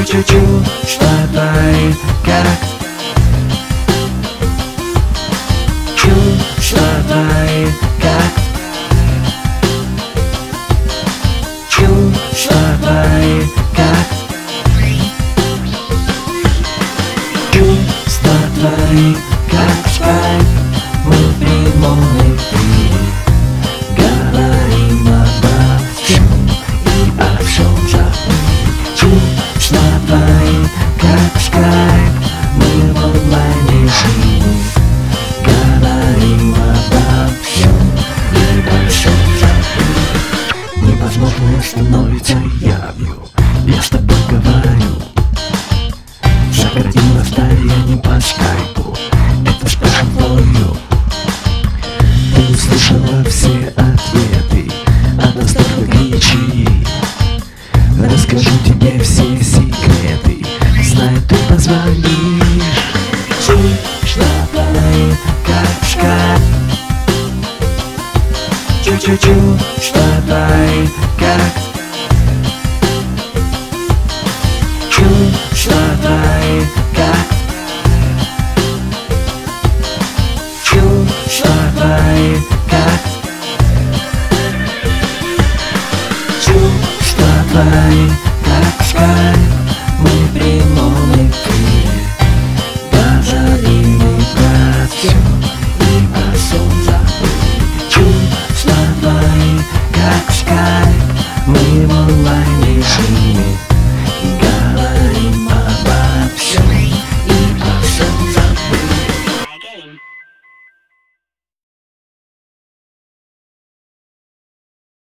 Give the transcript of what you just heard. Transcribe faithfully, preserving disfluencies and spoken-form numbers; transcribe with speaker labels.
Speaker 1: Чувствуй, как Чувствуй, как Чувствуй, как Чувствуй, как скайп. Мы в прямом эфире говорим обо всем и о всем забыли. Чувствуй, как скайп. Мы в онлайн-режиме говорим обо всем и обо всем забыли. Невозможное становится явью. Я с тобой говорю. Сократим расстояние по скайпу. Это спрашиваю. Ты услышала все ответы от настолько горячей. Расскажу тебе все секреты. Знаю, ты позвонишь. Чувствуй, как скайп. Чувствуй, как Чувствуй, как Чувствуй, как Чувствуй,